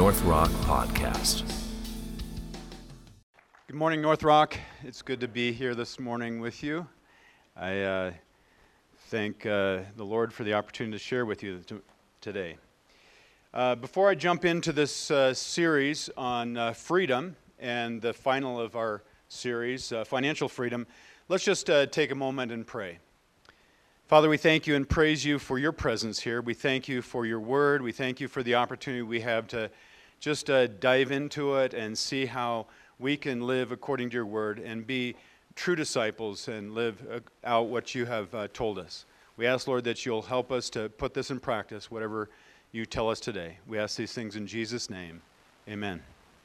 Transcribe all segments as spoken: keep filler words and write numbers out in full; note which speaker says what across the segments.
Speaker 1: North Rock Podcast.
Speaker 2: Good morning, North Rock. It's good to be here this morning with you. I uh, thank uh, the Lord for the opportunity to share with you t- today. Uh, before I jump into this uh, series on uh, freedom and the final of our series, uh, financial freedom, let's just uh, take a moment and pray. Father, we thank you and praise you for your presence here. We thank you for your word. We thank you for the opportunity we have to just uh, dive into it and see how we can live according to your word and be true disciples and live uh, out what you have uh, told us. We ask, Lord, that you'll help us to put this in practice, whatever you tell us today. We ask these things in Jesus' name. Amen.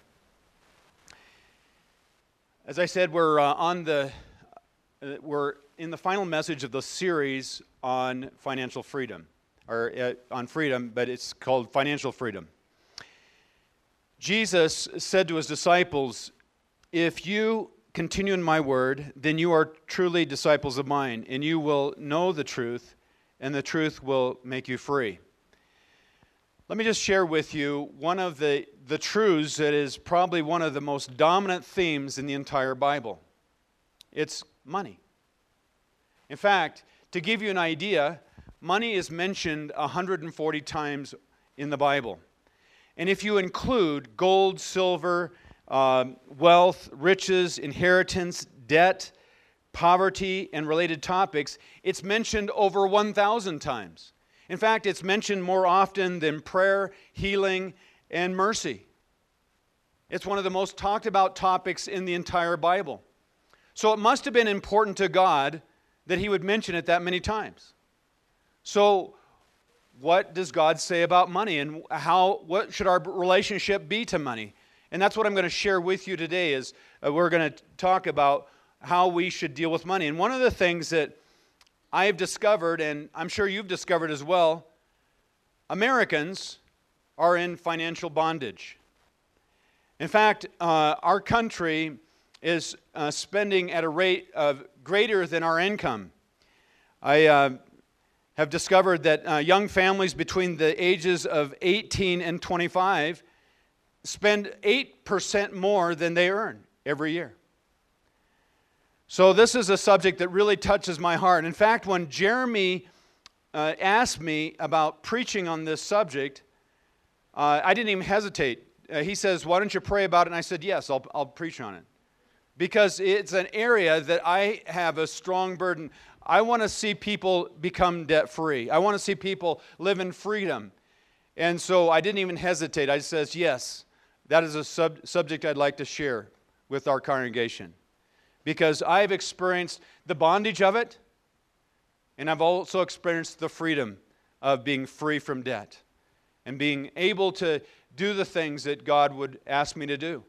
Speaker 2: As I said, we're uh, on the uh, we're in the final message of the series on financial freedom, or uh, on freedom, but it's called Financial Freedom. Jesus said to his disciples, "If you continue in my word, then you are truly disciples of mine, and you will know the truth, and the truth will make you free." Let me just share with you one of the, the truths that is probably one of the most dominant themes in the entire Bible. It's money. In fact, to give you an idea, money is mentioned one hundred forty times in the Bible. And if you include gold, silver, um, wealth, riches, inheritance, debt, poverty, and related topics, it's mentioned over one thousand times. In fact, it's mentioned more often than prayer, healing, and mercy. It's one of the most talked about topics in the entire Bible. So it must have been important to God that he would mention it that many times. So what does God say about money, and how? What should our relationship be to money? And that's what I'm going to share with you today is uh, we're going to talk about how we should deal with money. And one of the things that I've discovered, and I'm sure you've discovered as well, Americans are in financial bondage. In fact, uh, our country is uh, spending at a rate of greater than our income. I uh, have discovered that uh, young families between the ages of eighteen and twenty-five spend eight percent more than they earn every year. So this is a subject that really touches my heart. In fact, when Jeremy uh, asked me about preaching on this subject, uh, I didn't even hesitate. Uh, he says, "Why don't you pray about it?" And I said, "Yes, I'll, I'll preach on it." Because it's an area that I have a strong burden. I want to see people become debt-free. I want to see people live in freedom. And so I didn't even hesitate. I says, "Yes, that is a sub- subject I'd like to share with our congregation." Because I've experienced the bondage of it, and I've also experienced the freedom of being free from debt and being able to do the things that God would ask me to do.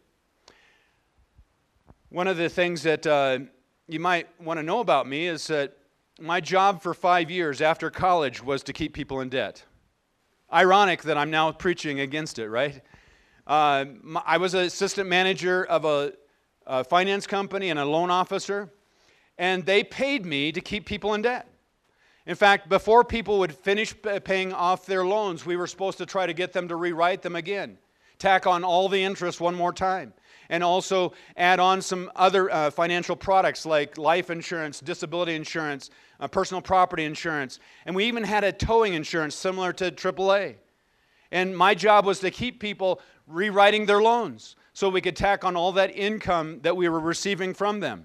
Speaker 2: One of the things that uh, you might want to know about me is that my job for five years after college was to keep people in debt. Ironic that I'm now preaching against it, right? Uh, I was an assistant manager of a, a finance company and a loan officer, and they paid me to keep people in debt. In fact, before people would finish paying off their loans, we were supposed to try to get them to rewrite them again, tack on all the interest one more time, and also add on some other uh, financial products like life insurance, disability insurance, uh, personal property insurance, and we even had a towing insurance similar to triple A. And my job was to keep people rewriting their loans so we could tack on all that income that we were receiving from them.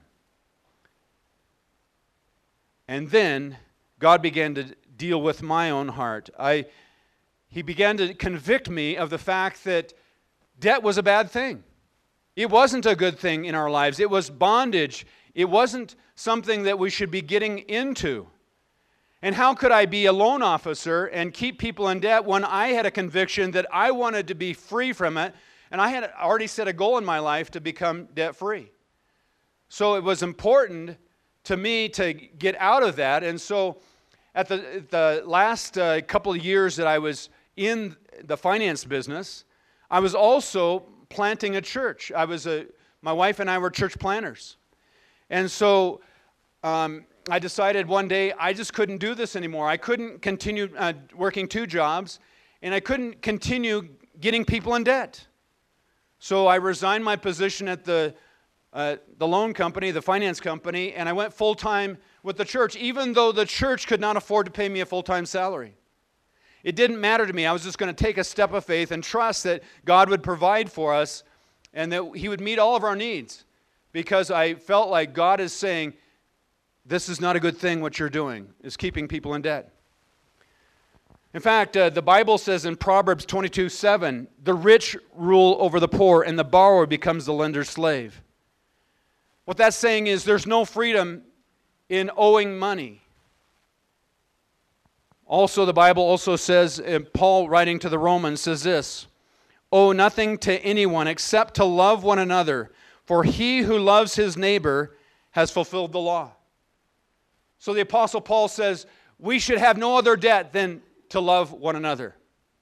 Speaker 2: And then God began to deal with my own heart. I, he began to convict me of the fact that debt was a bad thing. It wasn't a good thing in our lives. It was bondage. It wasn't something that we should be getting into. And how could I be a loan officer and keep people in debt when I had a conviction that I wanted to be free from it, and I had already set a goal in my life to become debt-free? So it was important to me to get out of that. And so at the, the last uh, couple of years that I was in the finance business, I was also planting a church. I was a, my wife and I were church planners. And so um, I decided one day I just couldn't do this anymore. I couldn't continue uh, working two jobs, and I couldn't continue getting people in debt. So I resigned my position at the uh, the loan company, the finance company, and I went full-time with the church, even though the church could not afford to pay me a full-time salary. It didn't matter to me. I was just going to take a step of faith and trust that God would provide for us and that He would meet all of our needs, because I felt like God is saying, this is not a good thing what you're doing, is keeping people in debt. In fact, uh, the Bible says in Proverbs twenty-two seven, the rich rule over the poor and the borrower becomes the lender's slave. What that's saying is there's no freedom in owing money. Also, the Bible also says, and Paul writing to the Romans says this, owe nothing to anyone except to love one another, for he who loves his neighbor has fulfilled the law. So the Apostle Paul says we should have no other debt than to love one another.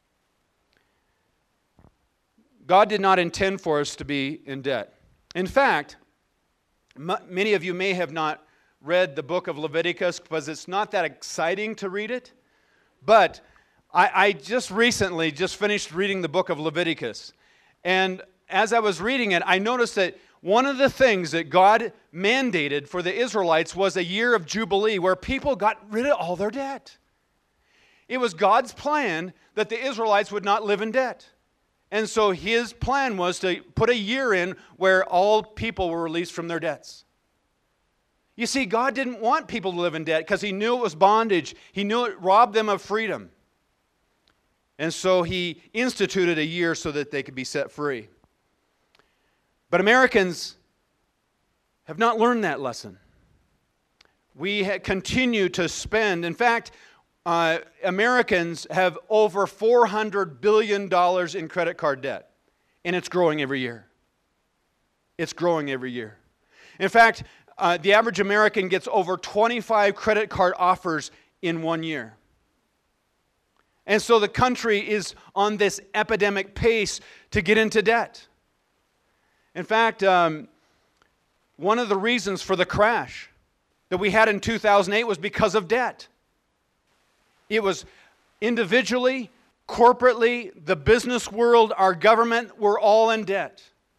Speaker 2: God did not intend for us to be in debt. In fact, m- many of you may have not read the book of Leviticus because it's not that exciting to read it. But I, I just recently just finished reading the book of Leviticus. And as I was reading it, I noticed that one of the things that God mandated for the Israelites was a year of Jubilee where people got rid of all their debt. It was God's plan that the Israelites would not live in debt. And so His plan was to put a year in where all people were released from their debts. You see, God didn't want people to live in debt because He knew it was bondage. He knew it robbed them of freedom. And so He instituted a year so that they could be set free. But Americans have not learned that lesson. We ha- continue to spend. In fact, uh, Americans have over four hundred billion dollars in credit card debt. And it's growing every year. It's growing every year. In fact, uh, the average American gets over twenty-five credit card offers in one year. And so the country is on this epidemic pace to get into debt. In fact, um, one of the reasons for the crash that we had in two thousand eight was because of debt. It was individually, corporately, the business world, our government, we're all in debt.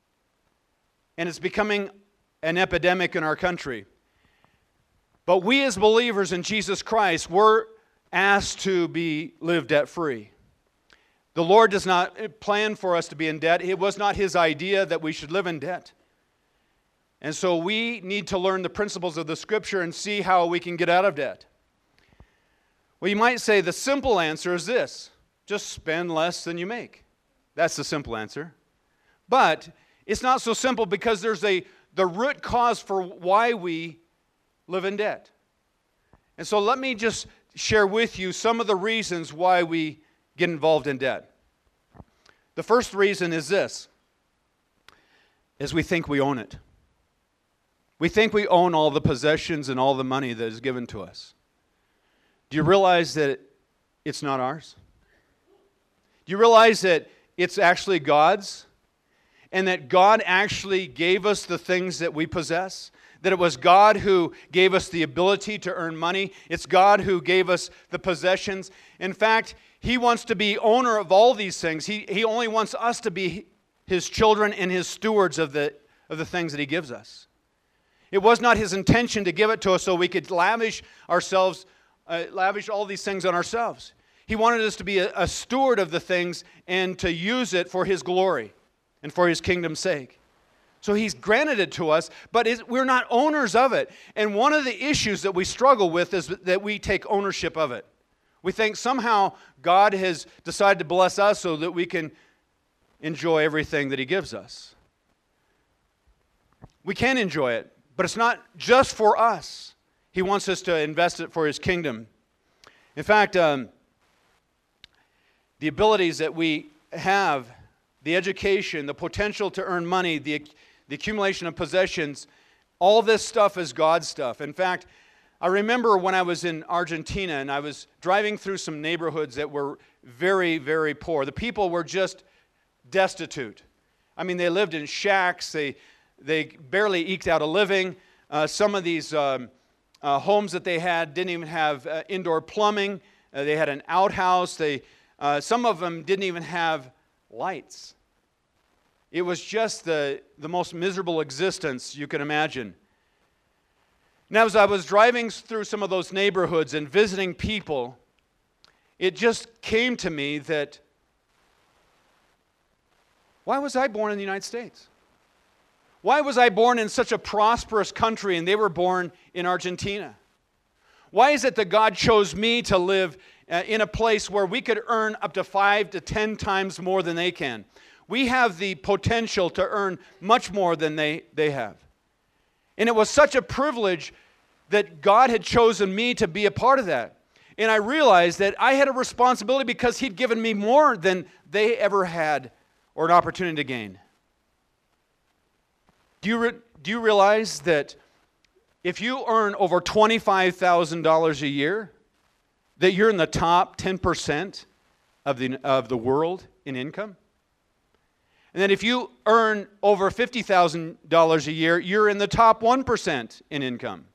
Speaker 2: And it's becoming an epidemic in our country. But we as believers in Jesus Christ, we're asked to be live debt-free. The Lord does not plan for us to be in debt. It was not His idea that we should live in debt. And so we need to learn the principles of the Scripture and see how we can get out of debt. Well, you might say the simple answer is this: just spend less than you make. That's the simple answer. But it's not so simple, because there's a the root cause for why we live in debt. And so let me just share with you some of the reasons why we get involved in debt. The first reason is this, is we think we own it. We think we own all the possessions and all the money that is given to us. Do you realize that it's not ours? Do you realize that it's actually God's? And that God actually gave us the things that we possess? That it was God who gave us the ability to earn money. It's God who gave us the possessions. In fact, He wants to be owner of all these things. He, he only wants us to be His children and His stewards of the, of the things that He gives us. It was not His intention to give it to us so we could lavish ourselves, uh, lavish all these things on ourselves. He wanted us to be a, a steward of the things and to use it for His glory and for His kingdom's sake. So He's granted it to us, but it, we're not owners of it. And one of the issues that we struggle with is that we take ownership of it. We think somehow God has decided to bless us so that we can enjoy everything that He gives us. We can enjoy it, but it's not just for us. He wants us to invest it for His kingdom. In fact, um, the abilities that we have, the education, the potential to earn money, the, the accumulation of possessions, all this stuff is God's stuff. In fact, I remember when I was in Argentina and I was driving through some neighborhoods that were very, very poor. The people were just destitute. I mean, they lived in shacks. They, they barely eked out a living. Uh, some of these um, uh, homes that they had didn't even have uh, indoor plumbing. Uh, they had an outhouse. They, uh, some of them didn't even have lights. It was just the, the most miserable existence you can imagine. Now, as I was driving through some of those neighborhoods and visiting people, it just came to me that, why was I born in the United States? Why was I born in such a prosperous country and they were born in Argentina? Why is it that God chose me to live uh, in a place where we could earn up to five to ten times more than they can? We have the potential to earn much more than they, they have. And it was such a privilege that God had chosen me to be a part of that. And I realized that I had a responsibility because He'd given me more than they ever had or an opportunity to gain. Do you, re- do you realize that if you earn over twenty-five thousand dollars a year, that you're in the top ten percent of the, of the world in income? And then if you earn over fifty thousand dollars a year, you're in the top one percent in income.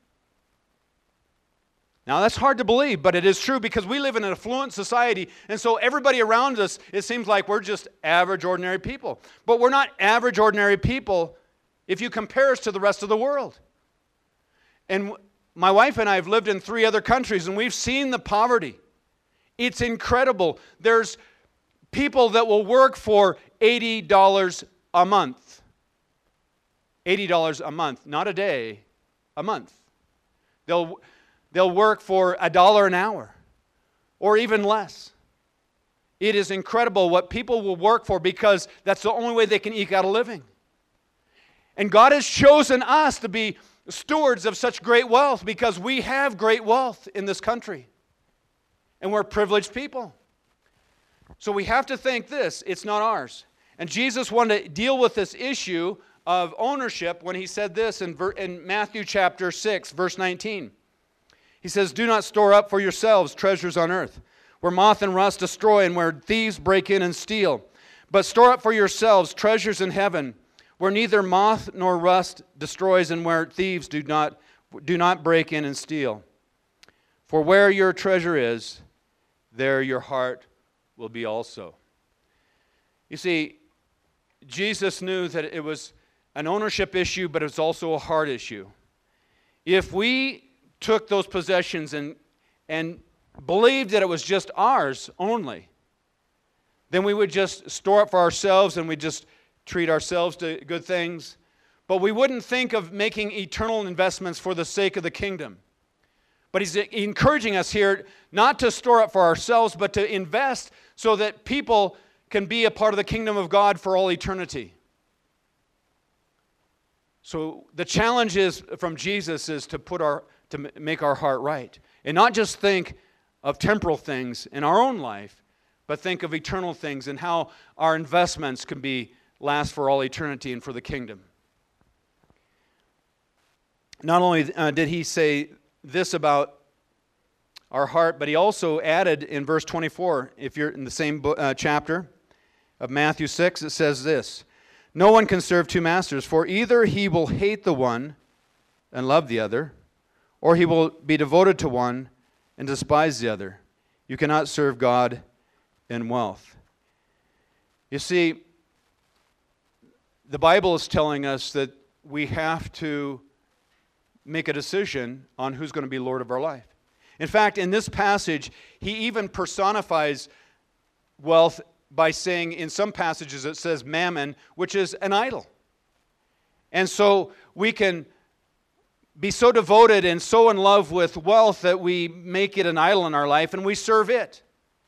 Speaker 2: Now that's hard to believe, but it is true because we live in an affluent society, and so everybody around us, it seems like we're just average, ordinary people. But we're not average, ordinary people if you compare us to the rest of the world. And my wife and I have lived in three other countries, and we've seen the poverty. It's incredible. There's people that will work for eighty dollars a month. eighty dollars a month, not a day, a month. They'll, they'll work for a dollar an hour or even less. It is incredible what people will work for because that's the only way they can eke out a living. And God has chosen us to be stewards of such great wealth because we have great wealth in this country. And we're privileged people. So we have to think this, it's not ours. And Jesus wanted to deal with this issue of ownership when He said this in, ver- in Matthew chapter six, verse nineteen. He says, "Do not store up for yourselves treasures on earth, where moth and rust destroy and where thieves break in and steal. But store up for yourselves treasures in heaven, where neither moth nor rust destroys and where thieves do not, do not break in and steal. For where your treasure is, there your heart will be also." You see, Jesus knew that it was an ownership issue, but it was also a heart issue. If we took those possessions and, and believed that it was just ours only, then we would just store it for ourselves and we'd just treat ourselves to good things. But we wouldn't think of making eternal investments for the sake of the kingdom. But He's encouraging us here not to store up for ourselves, but to invest so that people can be a part of the kingdom of God for all eternity. So the challenge is from Jesus is to put our to make our heart right. And not just think of temporal things in our own life, but think of eternal things and how our investments can be last for all eternity and for the kingdom. Not only uh, did He say this about our heart, but He also added in verse twenty-four, if you're in the same book, uh, chapter of Matthew six, it says this, "No one can serve two masters, for either he will hate the one and love the other, or he will be devoted to one and despise the other. You cannot serve God and wealth." You see, the Bible is telling us that we have to make a decision on who's going to be Lord of our life. In fact, in this passage, He even personifies wealth by saying, in some passages it says mammon, which is an idol. And so we can be so devoted and so in love with wealth that we make it an idol in our life and we serve it.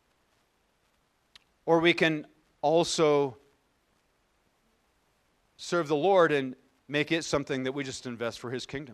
Speaker 2: Or we can also serve the Lord and make it something that we just invest for His kingdom.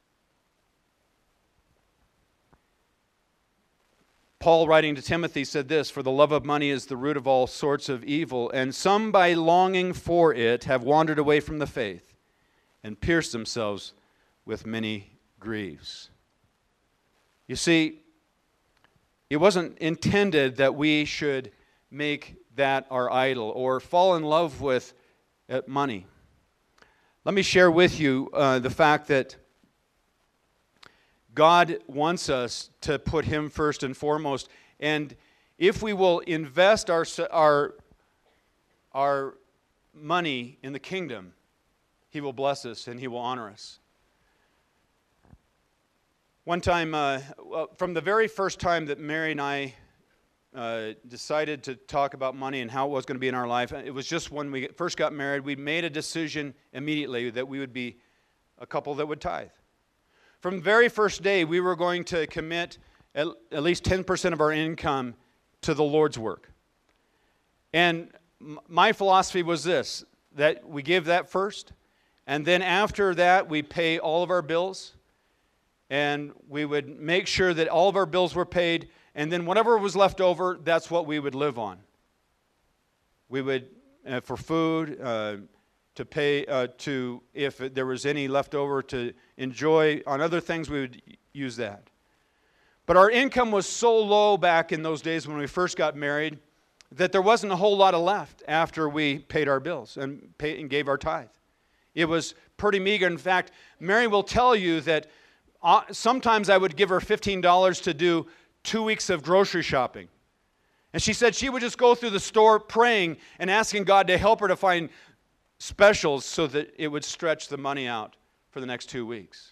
Speaker 2: Paul, writing to Timothy, said this, "For the love of money is the root of all sorts of evil, and some by longing for it have wandered away from the faith and pierced themselves with many griefs." You see, it wasn't intended that we should make that our idol or fall in love with uh, money. Let me share with you uh, the fact that God wants us to put Him first and foremost, and if we will invest our our our money in the kingdom, He will bless us and He will honor us. One time, uh, well, from the very first time that Mary and I uh, decided to talk about money and how it was going to be in our life, it was just when we first got married, we made a decision immediately that we would be a couple that would tithe. From the very first day, we were going to commit at, at least ten percent of our income to the Lord's work. And m- my philosophy was this, that we give that first, and then after that, we pay all of our bills, and we would make sure that all of our bills were paid, and then whatever was left over, that's what we would live on. We would, uh, for food, uh, to pay, uh, to, if there was any left over to enjoy on other things, we would use that. But our income was so low back in those days when we first got married that there wasn't a whole lot of left after we paid our bills and, pay, and gave our tithe. It was pretty meager. In fact, Mary will tell you that uh, sometimes I would give her fifteen dollars to do two weeks of grocery shopping. And she said she would just go through the store praying and asking God to help her to find specials so that it would stretch the money out for the next two weeks.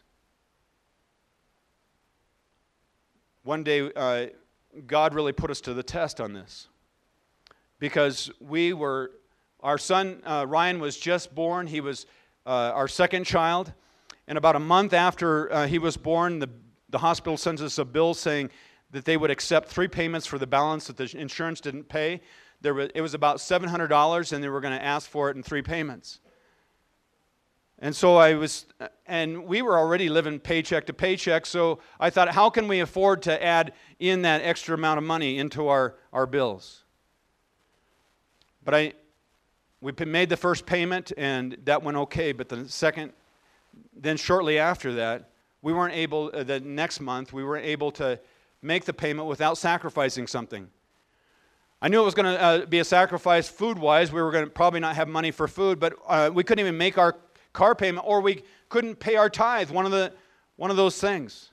Speaker 2: One day, uh, God really put us to the test on this. Because we were, our son uh, Ryan was just born. He was uh, our second child. And about a month after uh, he was born, the, the hospital sends us a bill saying that they would accept three payments for the balance that the insurance didn't pay. There was, it was about seven hundred dollars, and they were going to ask for it in three payments. And so I was, and we were already living paycheck to paycheck, so I thought, how can we afford to add in that extra amount of money into our, our bills? But I, we made the first payment, and that went okay, but the second, then shortly after that, we weren't able, uh, the next month, we weren't able to make the payment without sacrificing something. I knew it was going to uh, be a sacrifice food-wise. We were going to probably not have money for food, but uh, we couldn't even make our car payment, or we couldn't pay our tithe, one of the one of those things.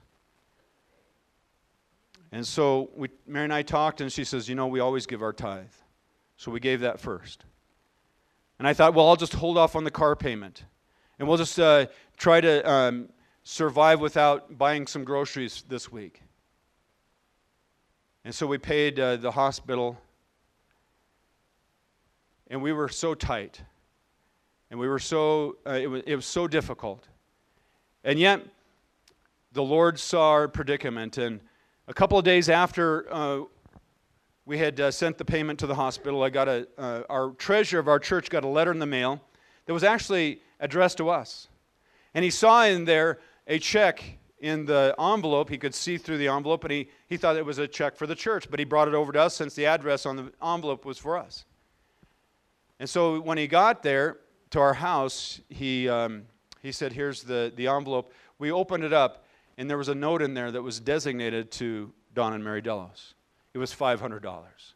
Speaker 2: And so we, Mary and I talked, and she says, you know, we always give our tithe. So we gave that first. And I thought, well, I'll just hold off on the car payment. And we'll just uh, try to um, survive without buying some groceries this week. And so we paid uh, the hospital. And we were so tight. And we were so, uh, it was, it was so difficult. And yet, the Lord saw our predicament. And a couple of days after uh, we had uh, sent the payment to the hospital, I got a, uh, our treasurer of our church got a letter in the mail that was actually addressed to us. And he saw in there a check in the envelope. He could see through the envelope, and he, he thought it was a check for the church. But he brought it over to us since the address on the envelope was for us. And so when he got there to our house, he um, he said, here's the, the envelope. We opened it up, and there was a note in there that was designated to Don and Mary Delos. It was five hundred dollars.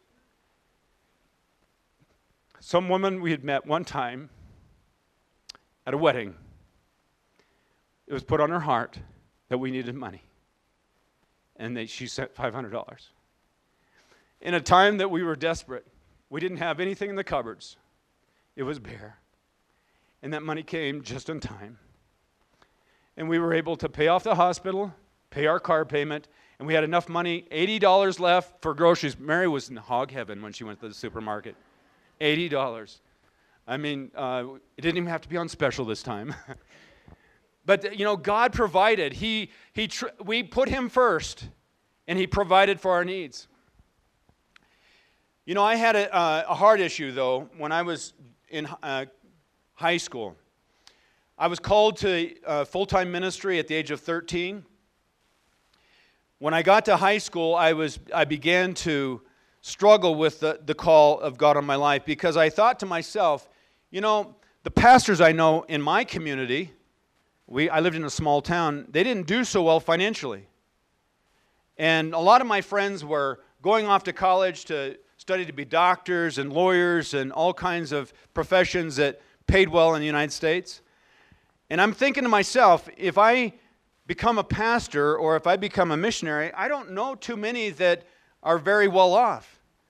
Speaker 2: Some woman we had met one time at a wedding, it was put on her heart that we needed money. And they, she sent five hundred dollars. In a time that we were desperate, we didn't have anything in the cupboards. It was bare. And that money came just in time. And we were able to pay off the hospital, pay our car payment, and we had enough money, eighty dollars left for groceries. Mary was in hog heaven when she went to the supermarket. eighty dollars. I mean, uh, it didn't even have to be on special this time. But, you know, God provided. He, he, tr- we put Him first, and He provided for our needs. You know, I had a, uh, a heart issue, though, when I was in uh, high school. I was called to uh, full-time ministry at the age of thirteen. When I got to high school, I was I began to struggle with the, the call of God on my life, because I thought to myself, you know, the pastors I know in my community, we I lived in a small town, they didn't do so well financially. And a lot of my friends were going off to college to study to be doctors and lawyers and all kinds of professions that paid well in the United States. And I'm thinking to myself, if I become a pastor or if I become a missionary, I don't know too many that are very well off.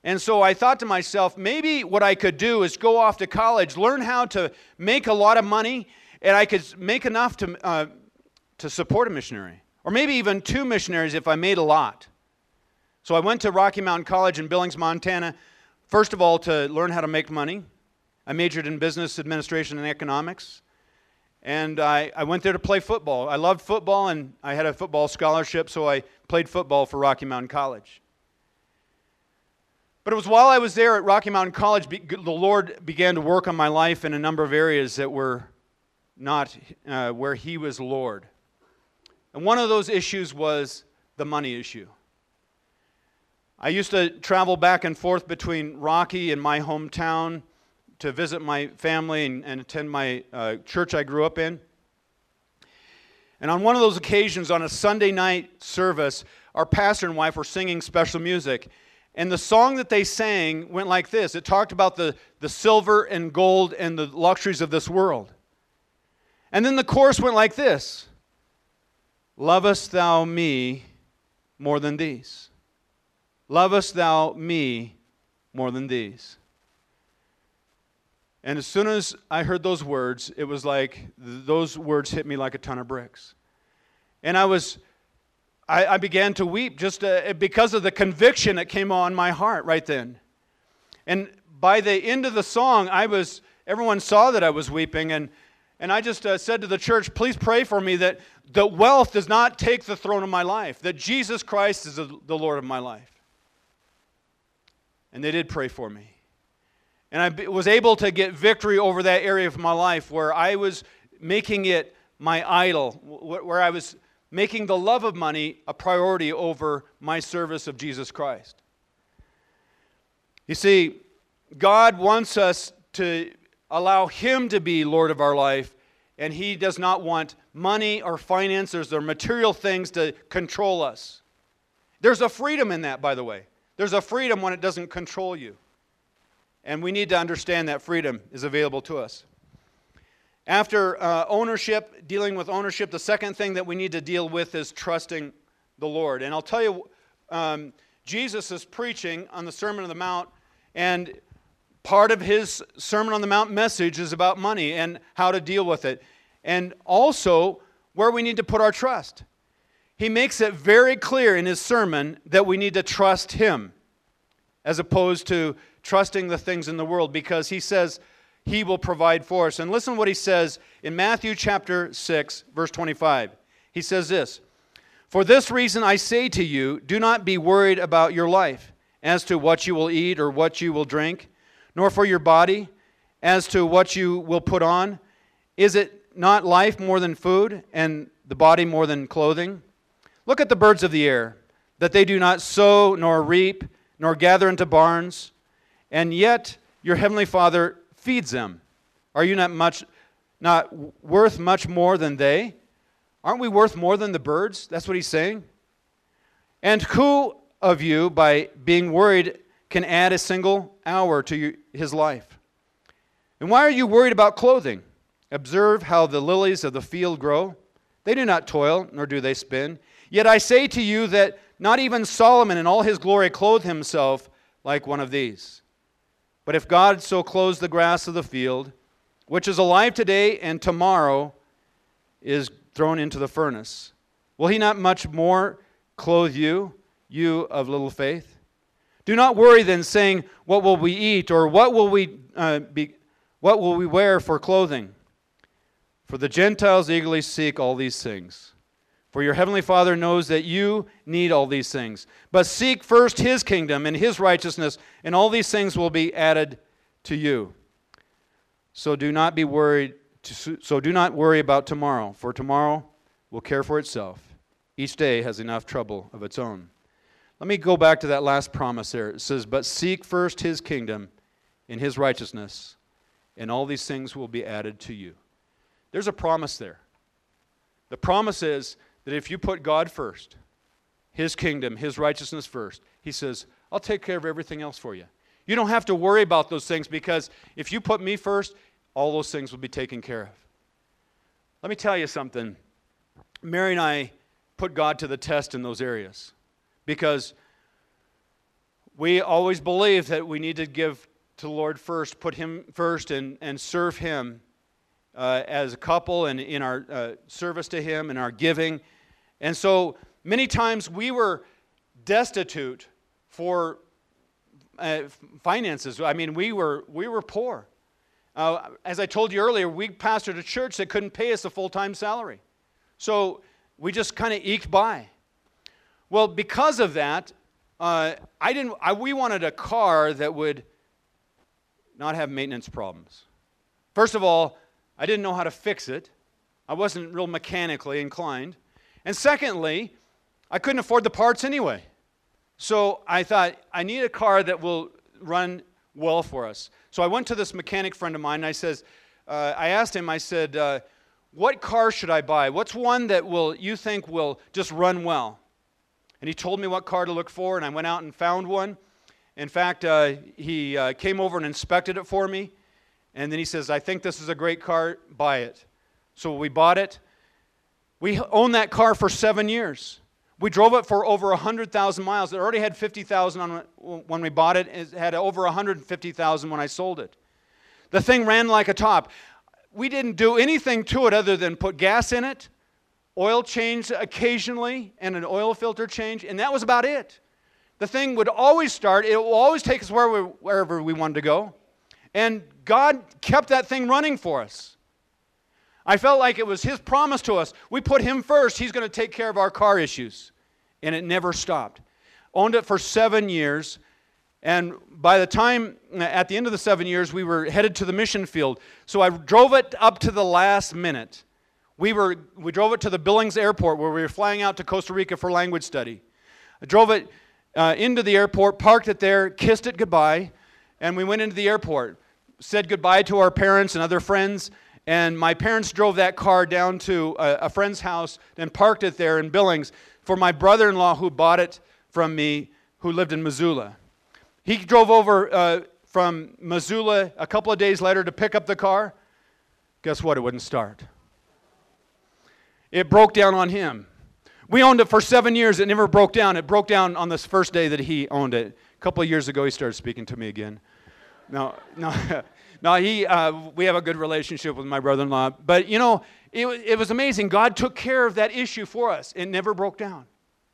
Speaker 2: And so I thought to myself, maybe what I could do is go off to college, learn how to make a lot of money, and I could make enough to, uh, to support a missionary. Or maybe even two missionaries if I made a lot. So I went to Rocky Mountain College in Billings, Montana, first of all to learn how to make money. I majored in business administration and economics. And I, I went there to play football. I loved football, and I had a football scholarship, so I played football for Rocky Mountain College. But it was while I was there at Rocky Mountain College, the Lord began to work on my life in a number of areas that were not uh, where He was Lord. And one of those issues was the money issue. I used to travel back and forth between Rocky and my hometown to visit my family and, and attend my uh, church I grew up in. And on one of those occasions, on a Sunday night service, our pastor and wife were singing special music. And the song that they sang went like this. It talked about the, the silver and gold and the luxuries of this world. And then the chorus went like this. Lovest thou me more than these? Lovest thou me more than these? And as soon as I heard those words, it was like those words hit me like a ton of bricks. And I was... I, I began to weep just uh, because of the conviction that came on my heart right then. And by the end of the song, I was, everyone saw that I was weeping, and, and I just uh, said to the church, please pray for me that the wealth does not take the throne of my life, that Jesus Christ is the, the Lord of my life. And they did pray for me. And I be, was able to get victory over that area of my life where I was making it my idol, where I was making the love of money a priority over my service of Jesus Christ. You see, God wants us to allow Him to be Lord of our life, and He does not want money or finances or material things to control us. There's a freedom in that, by the way. There's a freedom when it doesn't control you. And we need to understand that freedom is available to us. After uh, ownership, dealing with ownership, the second thing that we need to deal with is trusting the Lord. And I'll tell you, um, Jesus is preaching on the Sermon on the Mount, and part of His Sermon on the Mount message is about money and how to deal with it, and also where we need to put our trust. He makes it very clear in His sermon that we need to trust Him as opposed to trusting the things in the world, because He says He will provide for us. And listen to what He says in Matthew chapter six, verse twenty-five. He says this, "For this reason I say to you, do not be worried about your life, as to what you will eat or what you will drink, nor for your body, as to what you will put on. Is it not life more than food, and the body more than clothing? Look at the birds of the air, that they do not sow, nor reap, nor gather into barns, and yet your heavenly Father feeds them. Are you not much, not worth much more than they? Aren't we worth more than the birds?" That's what He's saying. "And who of you, by being worried, can add a single hour to you, his life? And why are you worried about clothing? Observe how the lilies of the field grow. They do not toil, nor do they spin. Yet I say to you that not even Solomon in all his glory clothed himself like one of these. But if God so clothes the grass of the field, which is alive today and tomorrow is thrown into the furnace, will He not much more clothe you, you of little faith? Do not worry then, saying, what will we eat, or what will we uh, be, what will we wear for clothing? For the Gentiles eagerly seek all these things. For your heavenly Father knows that you need all these things. But seek first His kingdom and His righteousness, and all these things will be added to you. So do not be worried. So do not worry about tomorrow, for tomorrow will care for itself. Each day has enough trouble of its own." Let me go back to that last promise there. It says, "But seek first His kingdom and His righteousness, and all these things will be added to you." There's a promise there. The promise is that if you put God first, His kingdom, His righteousness first, He says, I'll take care of everything else for you. You don't have to worry about those things, because if you put me first, all those things will be taken care of. Let me tell you something. Mary and I put God to the test in those areas, because we always believe that we need to give to the Lord first, put Him first, and, and serve Him uh, as a couple and in our uh, service to Him and our giving. And so many times we were destitute for uh, finances. I mean, we were we were poor. Uh, as I told you earlier, we pastored a church that couldn't pay us a full-time salary. So we just kind of eked by. Well, because of that, uh, I didn't. I, we wanted a car that would not have maintenance problems. First of all, I didn't know how to fix it. I wasn't real mechanically inclined. And secondly, I couldn't afford the parts anyway. So I thought, I need a car that will run well for us. So I went to this mechanic friend of mine, and I says, uh, I asked him, I said, uh, what car should I buy? What's one that will you think will just run well? And he told me what car to look for, and I went out and found one. In fact, uh, he uh, came over and inspected it for me, and then he says, I think this is a great car, buy it. So we bought it. We owned that car for seven years. We drove it for over one hundred thousand miles. It already had fifty thousand on it when we bought it. It had over one hundred fifty thousand when I sold it. The thing ran like a top. We didn't do anything to it other than put gas in it, oil change occasionally, and an oil filter change, and that was about it. The thing would always start. It will always take us where we, wherever we wanted to go. And God kept that thing running for us. I felt like it was His promise to us. We put Him first. He's going to take care of our car issues. And it never stopped. Owned it for seven years. And by the time, at the end of the seven years, we were headed to the mission field. So I drove it up to the last minute. We were we drove it to the Billings Airport where we were flying out to Costa Rica for language study. I drove it Uh, into the airport, parked it there, kissed it goodbye, and we went into the airport. Said goodbye to our parents and other friends, and my parents drove that car down to a, a friend's house and parked it there in Billings for my brother-in-law who bought it from me, who lived in Missoula. He drove over uh, from Missoula a couple of days later to pick up the car. Guess what? It wouldn't start. It broke down on him. We owned it for seven years. It never broke down. It broke down on this first day that he owned it. A couple of years ago, he started speaking to me again. No, no, no. He, uh, we have a good relationship with my brother-in-law. But you know, it, it was amazing. God took care of that issue for us. It never broke down.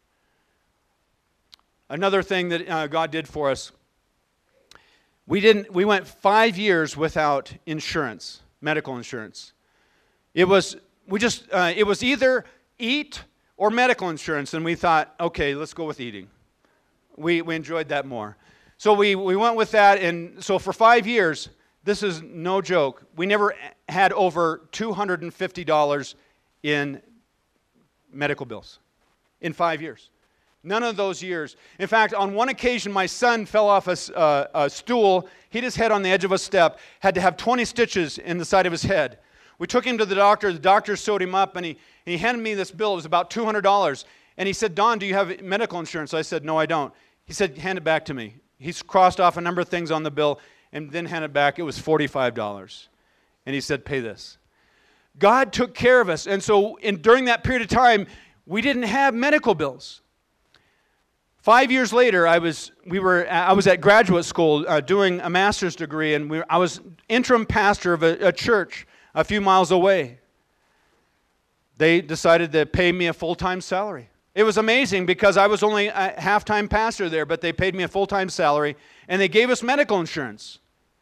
Speaker 2: Another thing that uh, God did for us. We didn't. We went five years without insurance, medical insurance. It was. We just. Uh, it was either eat or medical insurance, and we thought, okay, let's go with eating. We we enjoyed that more. So we, we went with that, and so for five years, this is no joke, we never had over two hundred fifty dollars in medical bills in five years. None of those years. In fact, on one occasion, my son fell off a, uh, a stool, hit his head on the edge of a step, had to have twenty stitches in the side of his head. We took him to the doctor. The doctor sewed him up, and he, and he handed me this bill. It was about two hundred dollars. And he said, Don, do you have medical insurance? I said, no, I don't. He said, hand it back to me. He's crossed off a number of things on the bill, and then handed it back. It was forty-five dollars. And he said, pay this. God took care of us. And so in, during that period of time, we didn't have medical bills. Five years later, I was we were I was at graduate school uh, doing a master's degree, and we were, I was interim pastor of a, a church a few miles away. They decided to pay me a full-time salary. It was amazing because I was only a half-time pastor there, but they paid me a full-time salary, and they gave us medical insurance.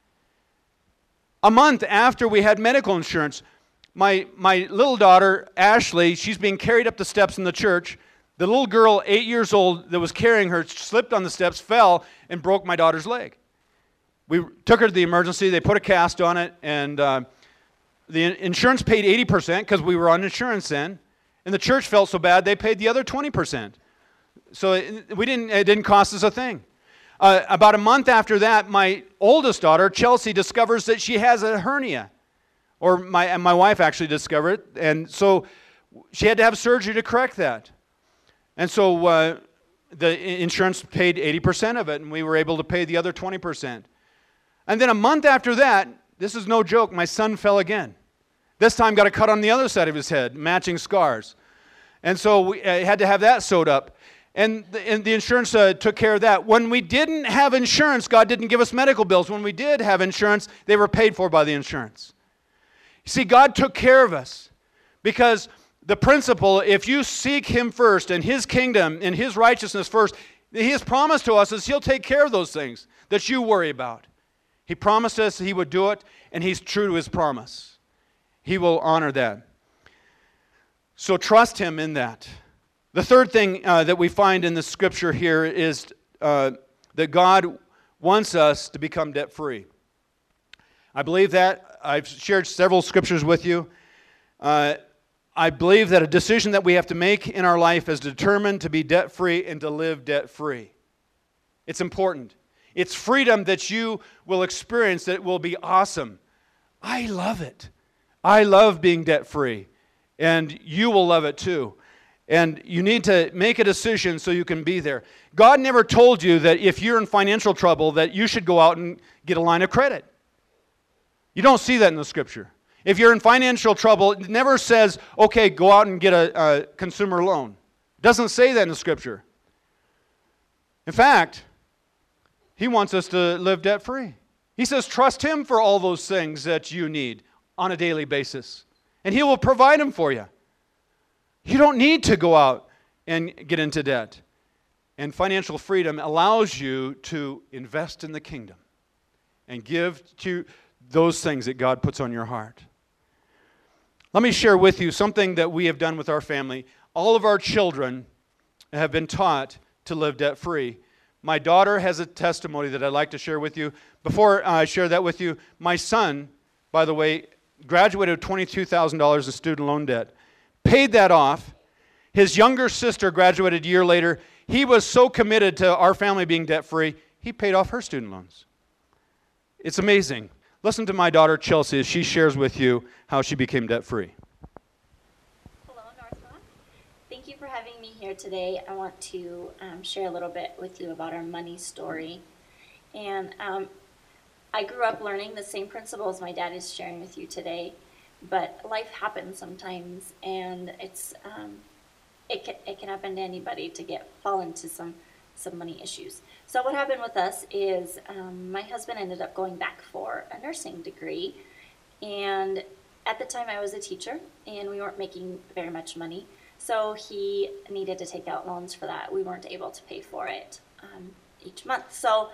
Speaker 2: A month after we had medical insurance, my my little daughter, Ashley, she's being carried up the steps in the church. The little girl, eight years old, that was carrying her, slipped on the steps, fell, and broke my daughter's leg. We took her to the emergency. They put a cast on it, and uh, the insurance paid eighty percent because we were on insurance then. And the church felt so bad, they paid the other twenty percent. So it, we didn't, it didn't cost us a thing. Uh, about a month after that, my oldest daughter, Chelsea, discovers that she has a hernia. Or my, and my wife actually discovered it. And so she had to have surgery to correct that. And so uh, the insurance paid eighty percent of it, and we were able to pay the other twenty percent. And then a month after that, this is no joke, my son fell again. This time got a cut on the other side of his head, matching scars. And so we uh, had to have that sewed up. And the, and the insurance uh, took care of that. When we didn't have insurance, God didn't give us medical bills. When we did have insurance, they were paid for by the insurance. You see, God took care of us because the principle, if you seek Him first and His kingdom and His righteousness first, He has promised to us is He'll take care of those things that you worry about. He promised us He would do it, and He's true to His promise. He will honor that. So trust Him in that. The third thing uh, that we find in the scripture here is uh, that God wants us to become debt-free. I believe that. I've shared several scriptures with you. Uh, I believe that a decision that we have to make in our life is determined to be debt-free and to live debt-free. It's important. It's freedom that you will experience that will be awesome. I love it. I love being debt-free, and you will love it too. And you need to make a decision so you can be there. God never told you that if you're in financial trouble that you should go out and get a line of credit. You don't see that in the scripture. If you're in financial trouble, it never says, okay, go out and get a, a consumer loan. It doesn't say that in the scripture. In fact, He wants us to live debt-free. He says, trust Him for all those things that you need on a daily basis. And He will provide them for you. You don't need to go out and get into debt. And financial freedom allows you to invest in the kingdom and give to those things that God puts on your heart. Let me share with you something that we have done with our family. All of our children have been taught to live debt-free. My daughter has a testimony that I'd like to share with you. Before I share that with you, my son, by the way, graduated with twenty-two thousand dollars in student loan debt. Paid that off. His younger sister graduated a year later. He was so committed to our family being debt-free, he paid off her student loans. It's amazing. Listen to my daughter, Chelsea, as she shares with you how she became debt-free.
Speaker 1: Hello, Northmont. Thank you for having me here today. I want to um, share a little bit with you about our money story. And um, I grew up learning the same principles my dad is sharing with you today. But life happens sometimes, and it's um, it can it can happen to anybody to get fall into some some money issues. So what happened with us is um, my husband ended up going back for a nursing degree, and at the time I was a teacher, and we weren't making very much money, so he needed to take out loans for that. We weren't able to pay for it um, each month. So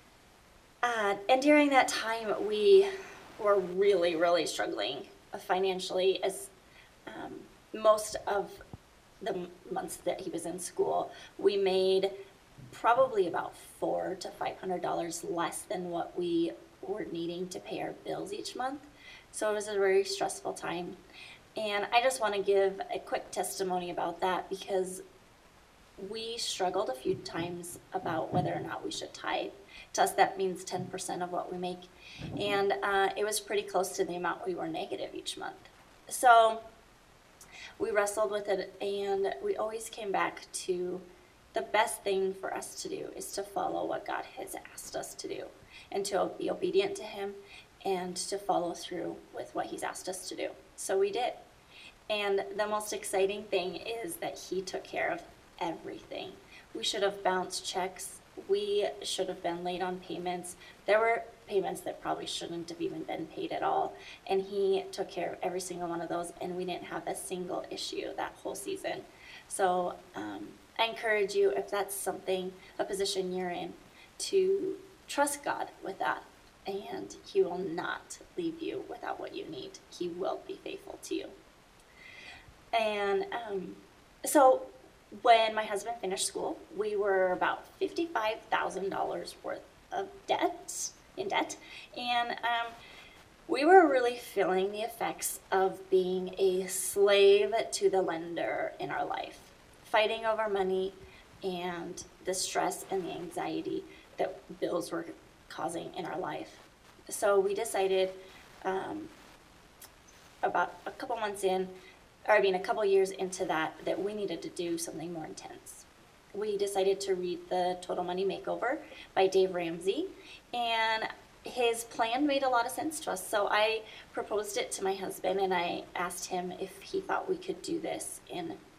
Speaker 1: uh, and during that time we were really really struggling financially, as um, most of the months that he was in school, we made probably about four to five hundred dollars less than what we were needing to pay our bills each month. So it was a very stressful time. And I just want to give a quick testimony about that because we struggled a few times about whether or not we should tithe. To us, that means ten percent of what we make. And uh, it was pretty close to the amount we were negative each month. So we wrestled with it, and we always came back to the best thing for us to do is to follow what God has asked us to do and to be obedient to Him and to follow through with what He's asked us to do. So we did. And the most exciting thing is that He took care of everything. We should have bounced checks. We should have been late on payments. There were payments that probably shouldn't have even been paid at all. And He took care of every single one of those, and we didn't have a single issue that whole season. So um, I encourage you, if that's something, a position you're in, to trust God with that. And He will not leave you without what you need. He will be faithful to you. And um, so when my husband finished school, we were about fifty-five thousand dollars worth of debt, in debt, and um, we were really feeling the effects of being a slave to the lender in our life, fighting over money and the stress and the anxiety that bills were causing in our life. So we decided um, about a couple months in, or I mean a couple years into that, that we needed to do something more intense. We decided to read the Total Money Makeover by Dave Ramsey, and his plan made a lot of sense to us. So I proposed it to my husband, and I asked him if he thought we could do this in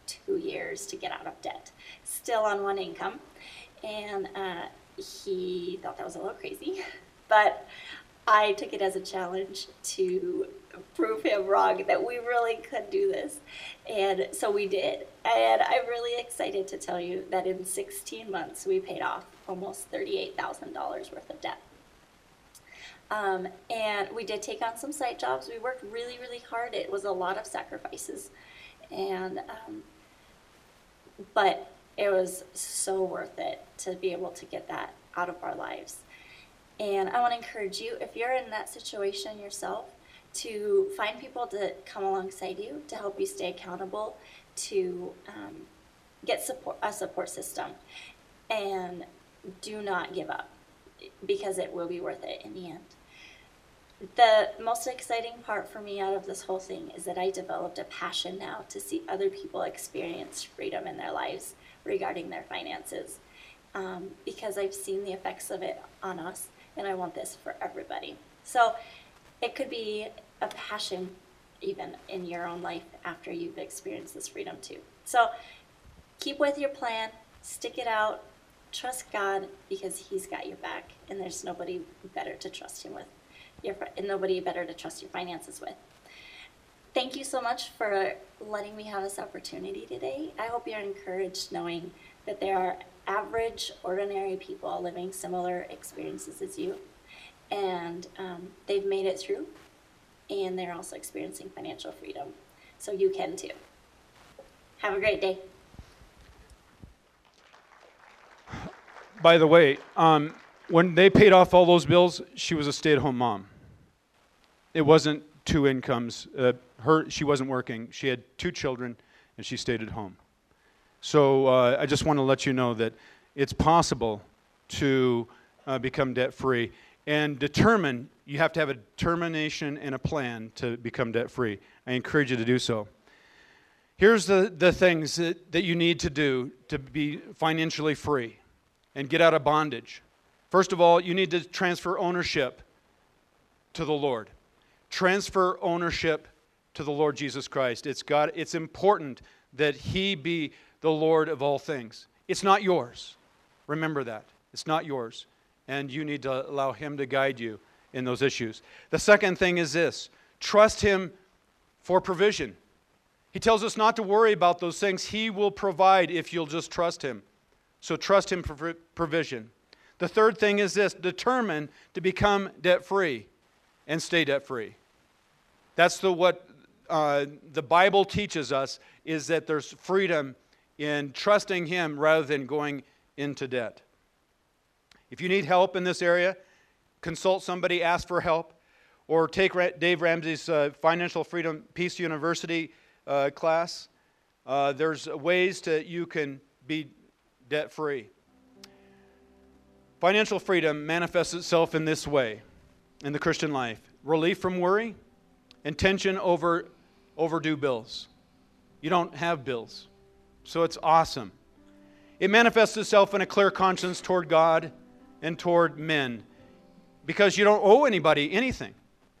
Speaker 1: two years to get out of debt, still on one income. And uh, he thought that was a little crazy, but I took it as a challenge to prove him wrong, that we really could do this. And so we did. And I'm really excited to tell you that in sixteen months, we paid off almost thirty-eight thousand dollars worth of debt. Um, and we did take on some side jobs. We worked really, really hard. It was a lot of sacrifices. And, um, but it was so worth it to be able to get that out of our lives. And I want to encourage you, if you're in that situation yourself, to find people to come alongside you, to help you stay accountable, to um, get support, a support system. And do not give up, because it will be worth it in the end. The most exciting part for me out of this whole thing is that I developed a passion now to see other people experience freedom in their lives regarding their finances, um, because I've seen the effects of it on us, and I want this for everybody. So it could be a passion even in your own life after you've experienced this freedom too. So keep with your plan, stick it out, trust God, because He's got your back, and there's nobody better to trust Him with. Your, and nobody better to trust your finances with. Thank you so much for letting me have this opportunity today. I hope you're encouraged knowing that there are average, ordinary people living similar experiences as you, and um, they've made it through, and they're also experiencing financial freedom. So you can too. Have a great day.
Speaker 2: By the way, um, when they paid off all those bills, she was a stay-at-home mom. It wasn't two incomes. Uh, her, she wasn't working. She had two children, and she stayed at home. So uh, I just want to let you know that it's possible to uh, become debt-free. And determine, you have to have a determination and a plan to become debt-free. I encourage you to do so. Here's the, the things that, that you need to do to be financially free and get out of bondage. First of all, you need to transfer ownership to the Lord. Transfer ownership to the Lord Jesus Christ. It's God, it's important that He be the Lord of all things. It's not yours. Remember that. It's not yours. And you need to allow Him to guide you in those issues. The second thing is this: trust Him for provision. He tells us not to worry about those things. He will provide if you'll just trust Him. So trust Him for provision. The third thing is this: determine to become debt-free and stay debt-free. That's the what uh, the Bible teaches us, is that there's freedom in trusting Him rather than going into debt. If you need help in this area, consult somebody, ask for help, or take Dave Ramsey's uh, Financial Freedom Peace University uh, class. Uh, there's ways that you can be debt-free. Financial freedom manifests itself in this way in the Christian life: relief from worry and tension over overdue bills. You don't have bills, so it's awesome. It manifests itself in a clear conscience toward God and toward men, because you don't owe anybody anything.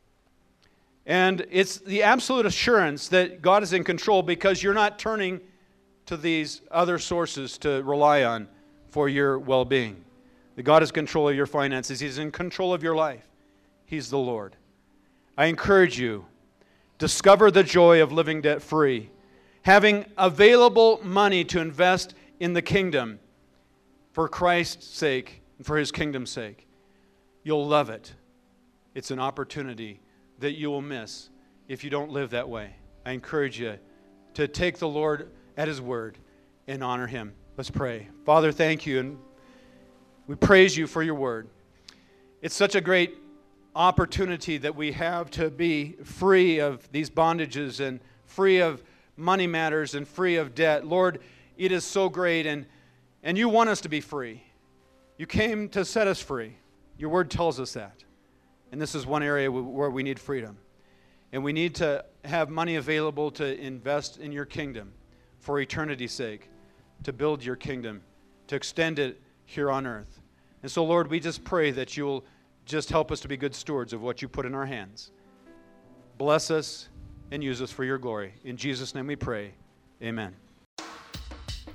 Speaker 2: And it's the absolute assurance that God is in control, because you're not turning to these other sources to rely on for your well-being. That God is in control of your finances. He's in control of your life. He's the Lord. I encourage you, discover the joy of living debt-free, having available money to invest in the kingdom for Christ's sake and for His kingdom's sake. You'll love it. It's an opportunity that you will miss if you don't live that way. I encourage you to take the Lord at His word and honor Him. Let's pray. Father, thank you, and we praise you for your word. It's such a great opportunity that we have to be free of these bondages and free of money matters and free of debt. Lord, it is so great, and, and you want us to be free. You came to set us free. Your word tells us that. And this is one area where we need freedom. And we need to have money available to invest in your kingdom for eternity's sake, to build your kingdom, to extend it here on earth. And so, Lord, we just pray that you'll just help us to be good stewards of what you put in our hands. Bless us and use us for your glory. In Jesus' name we pray. Amen.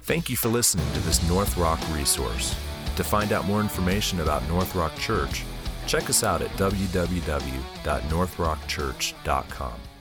Speaker 3: Thank you for listening to this North Rock resource. To find out more information about North Rock Church, check us out at w w w dot north rock church dot com.